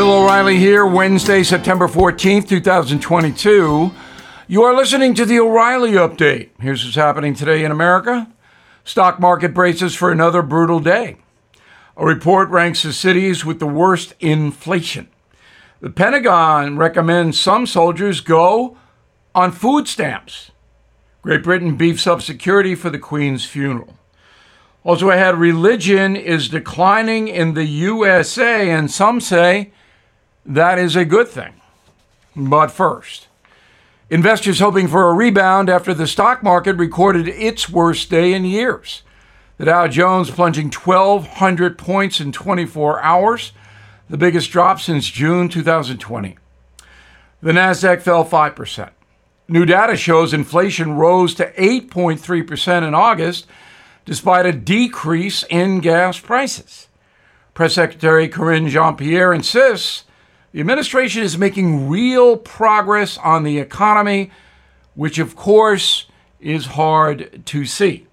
Bill O'Reilly here, Wednesday, September 14th, 2022. You are listening to the O'Reilly Update. Here's what's happening today in America. Stock market braces for another brutal day. A report ranks the cities with the worst inflation. The Pentagon recommends some soldiers go on food stamps. Great Britain beefs up security for the Queen's funeral. Also ahead, religion is declining in the USA, and some say that is a good thing. But first, investors hoping for a rebound after the stock market recorded its worst day in years. The Dow Jones plunging 1,200 points in 24 hours, the biggest drop since June 2020. The Nasdaq fell 5%. New data shows inflation rose to 8.3% in August, despite a decrease in gas prices. Press Secretary Karine Jean-Pierre insists the administration is making real progress on the economy, which of course is hard to see.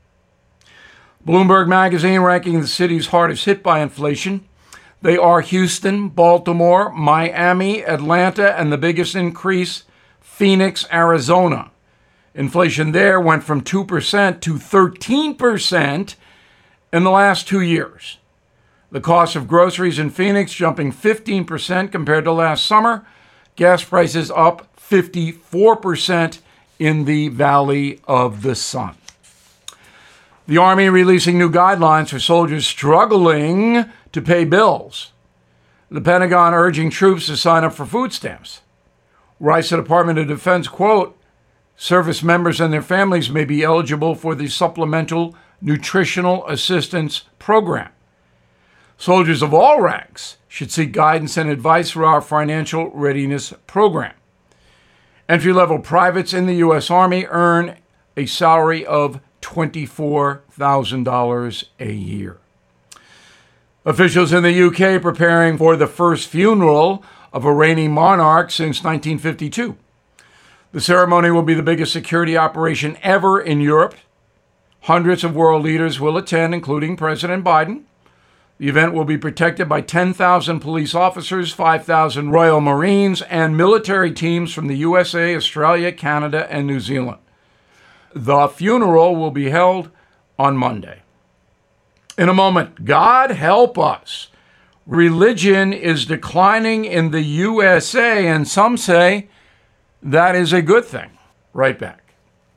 Bloomberg magazine ranking the cities hardest hit by inflation. They are Houston, Baltimore, Miami, Atlanta, and the biggest increase, Phoenix, Arizona. Inflation there went from 2% to 13% in the last 2 years. The cost of groceries in Phoenix jumping 15% compared to last summer. Gas prices up 54% in the Valley of the Sun. The Army releasing new guidelines for soldiers struggling to pay bills. The Pentagon urging troops to sign up for food stamps. Writes the Department of Defense, quote, service members and their families may be eligible for the Supplemental Nutritional Assistance Program. Soldiers of all ranks should seek guidance and advice through our Financial Readiness Program. Entry-level privates in the U.S. Army earn a salary of $24,000 a year. Officials in the UK preparing for the first funeral of a reigning monarch since 1952. The ceremony will be the biggest security operation ever in Europe. Hundreds of world leaders will attend, including President Biden. The event will be protected by 10,000 police officers, 5,000 Royal Marines, and military teams from the USA, Australia, Canada, and New Zealand. The funeral will be held on Monday. In a moment, God help us. Religion is declining in the USA, and some say that is a good thing. Right back.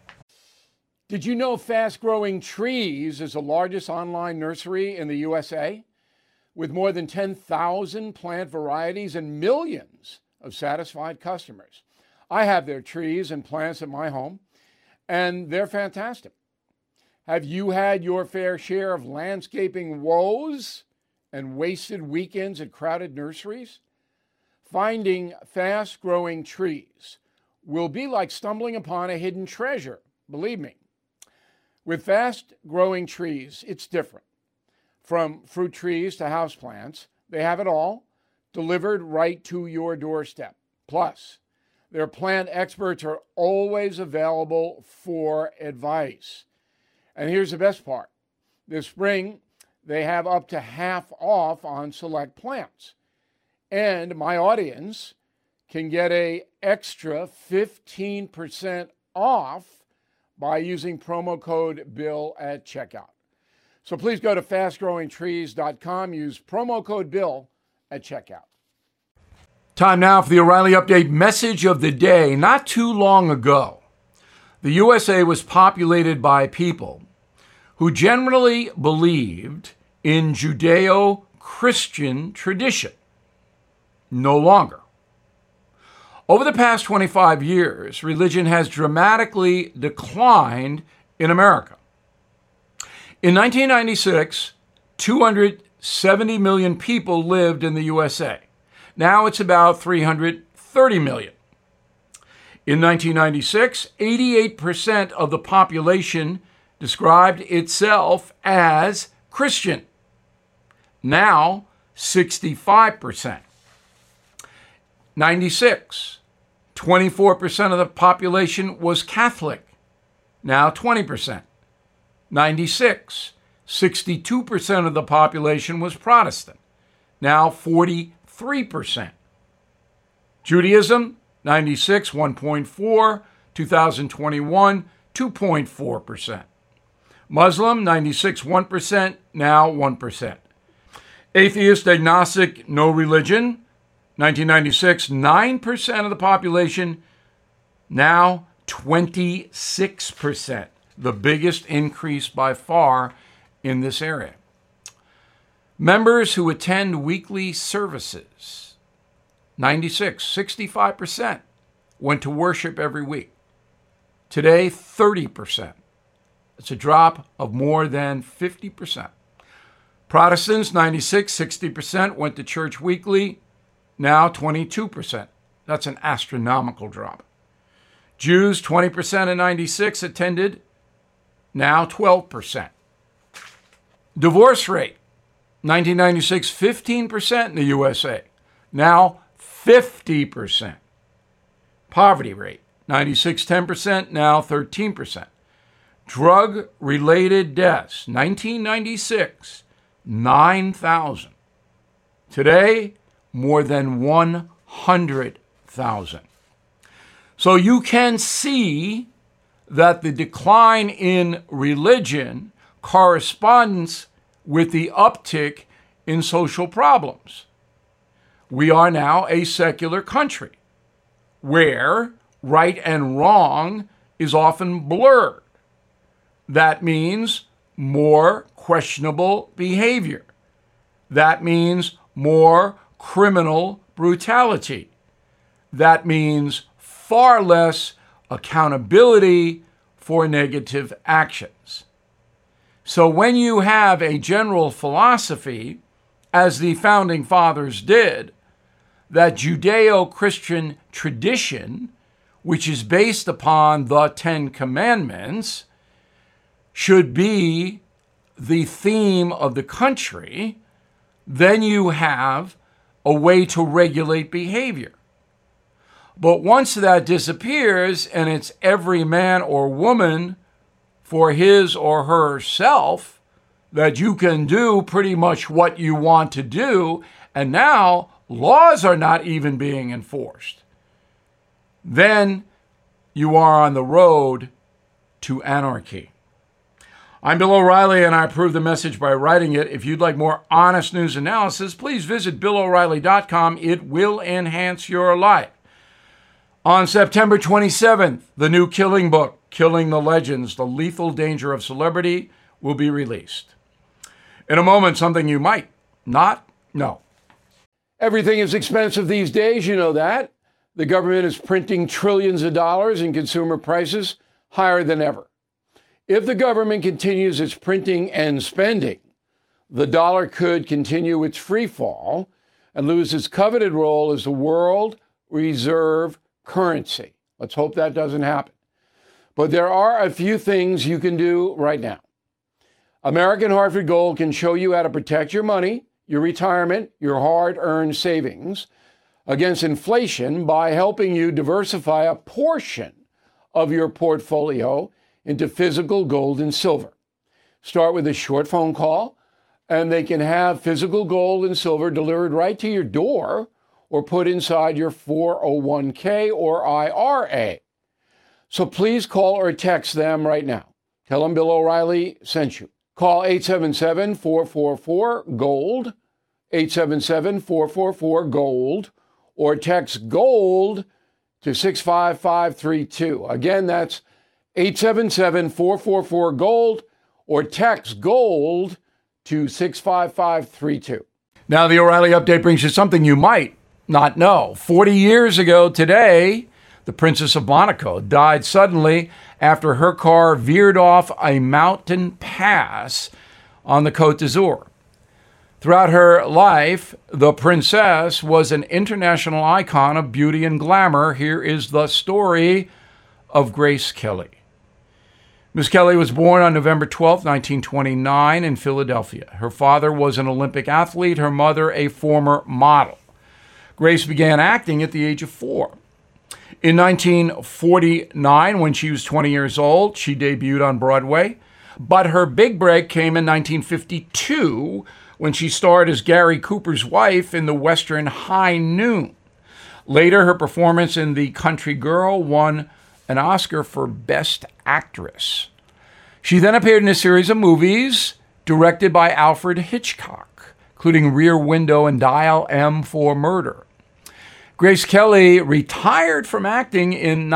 Did you know Fast Growing Trees is the largest online nursery in the USA? With more than 10,000 plant varieties and millions of satisfied customers. I have their trees and plants at my home, and they're fantastic. Have you had your fair share of landscaping woes and wasted weekends at crowded nurseries? Finding Fast Growing Trees will be like stumbling upon a hidden treasure, believe me. With Fast Growing Trees, it's different. From fruit trees to houseplants, they have it all delivered right to your doorstep. Plus, their plant experts are always available for advice. And here's the best part. This spring, they have up to half off on select plants. And my audience can get an extra 15% off by using promo code BILL at checkout. So please go to fastgrowingtrees.com, use promo code BILL at checkout. Time now for the O'Reilly Update message of the day. Not too long ago, the USA was populated by people who generally believed in Judeo-Christian tradition. No longer. Over the past 25 years, religion has dramatically declined in America. In 1996, 270 million people lived in the USA. Now it's about 330 million. In 1996, 88% of the population described itself as Christian. Now, 65%. 96, 24% of the population was Catholic. Now 20%. 96, 62% of the population was Protestant. Now 43%. 3%. Judaism, 96, 1.4. 2021, 2.4%. Muslim, 96, 1%, now 1%. Atheist, agnostic, no religion, 1996, 9% of the population, now 26%. The biggest increase by far in this area. Members who attend weekly services, 96, 65% went to worship every week. Today, 30%. It's a drop of more than 50%. Protestants, 96, 60% went to church weekly, now 22%. That's an astronomical drop. Jews, 20% in 96 attended, now 12%. Divorce rate, 1996, 15% in the USA, now 50%. Poverty rate, 96, 10%, now 13%. Drug-related deaths, 1996, 9,000. Today, more than 100,000. So you can see that the decline in religion corresponds with the uptick in social problems. We are now a secular country where right and wrong is often blurred. That means more questionable behavior. That means more criminal brutality. That means far less accountability for negative actions. So when you have a general philosophy, as the founding fathers did, that Judeo-Christian tradition, which is based upon the Ten Commandments, should be the theme of the country, then you have a way to regulate behavior. But once that disappears and it's every man or woman for his or herself, that you can do pretty much what you want to do, and now laws are not even being enforced, then you are on the road to anarchy. I'm Bill O'Reilly, and I approve the message by writing it. If you'd like more honest news analysis, please visit BillO'Reilly.com. It will enhance your life. On September 27th, the new Killing book, Killing the Legends, The Lethal Danger of Celebrity, will be released. In a moment, something you might not know. Everything is expensive these days, you know that. The government is printing trillions of dollars and consumer prices higher than ever. If the government continues its printing and spending, the dollar could continue its free fall and lose its coveted role as the world reserve currency. Let's hope that doesn't happen. But there are a few things you can do right now. American Hartford Gold can show you how to protect your money, your retirement, your hard-earned savings against inflation by helping you diversify a portion of your portfolio into physical gold and silver. Start with a short phone call, and they can have physical gold and silver delivered right to your door or put inside your 401k or IRA. So please call or text them right now. Tell them Bill O'Reilly sent you. Call 877-444-GOLD, 877-444-GOLD, or text GOLD to 65532. Again, that's 877-444-GOLD, or text GOLD to 65532. Now, the O'Reilly Update brings you something you might not know. 40 years ago today, the Princess of Monaco died suddenly after her car veered off a mountain pass on the Côte d'Azur. Throughout her life, the princess was an international icon of beauty and glamour. Here is the story of Grace Kelly. Miss Kelly was born on November 12, 1929 in Philadelphia. Her father was an Olympic athlete, her mother a former model. Grace began acting at the age of 4. In 1949, when she was 20 years old, she debuted on Broadway. But her big break came in 1952 when she starred as Gary Cooper's wife in the Western High Noon. Later, her performance in The Country Girl won an Oscar for Best Actress. She then appeared in a series of movies directed by Alfred Hitchcock, including Rear Window and Dial M for Murder. Grace Kelly retired from acting in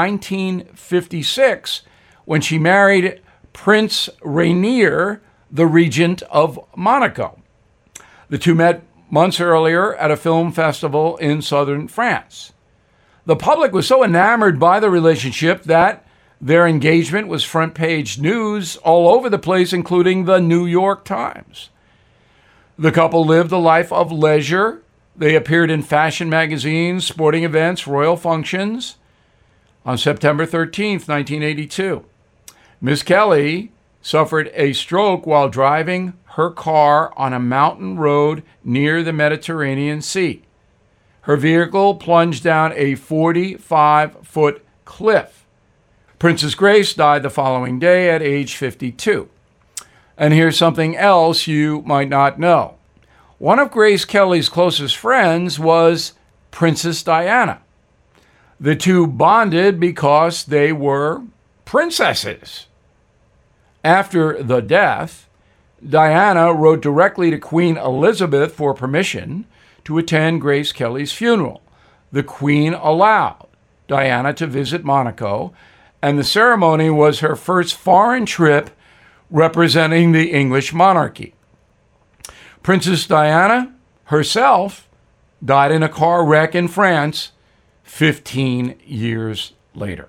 1956 when she married Prince Rainier, the Regent of Monaco. The two met months earlier at a film festival in southern France. The public was so enamored by the relationship that their engagement was front-page news all over the place, including the New York Times. The couple lived a life of leisure. They appeared in fashion magazines, sporting events, royal functions. On September 13th, 1982, Miss Kelly suffered a stroke while driving her car on a mountain road near the Mediterranean Sea. Her vehicle plunged down a 45-foot cliff. Princess Grace died the following day at age 52. And here's something else you might not know. One of Grace Kelly's closest friends was Princess Diana. The two bonded because they were princesses. After the death, Diana wrote directly to Queen Elizabeth for permission to attend Grace Kelly's funeral. The Queen allowed Diana to visit Monaco, and the ceremony was her first foreign trip representing the English monarchy. Princess Diana herself died in a car wreck in France 15 years later.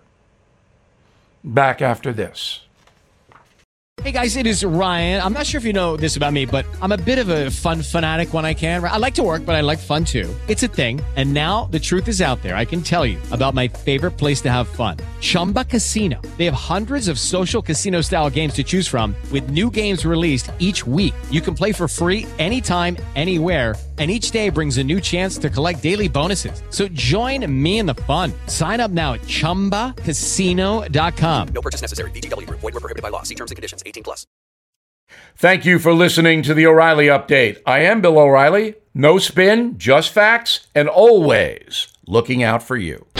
Back after this. Hey guys, it is Ryan. I'm not sure if you know this about me, but I'm a bit of a fun fanatic when I can. I like to work, but I like fun too. It's a thing. And now the truth is out there. I can tell you about my favorite place to have fun. Chumba Casino. They have hundreds of social casino style games to choose from with new games released each week. You can play for free anytime, anywhere. And each day brings a new chance to collect daily bonuses. So join me in the fun. Sign up now at ChumbaCasino.com. No purchase necessary. VGW Group. Void where prohibited by law. See terms and conditions. 18+. Thank you for listening to the O'Reilly Update. I am Bill O'Reilly. No spin, just facts, and always looking out for you.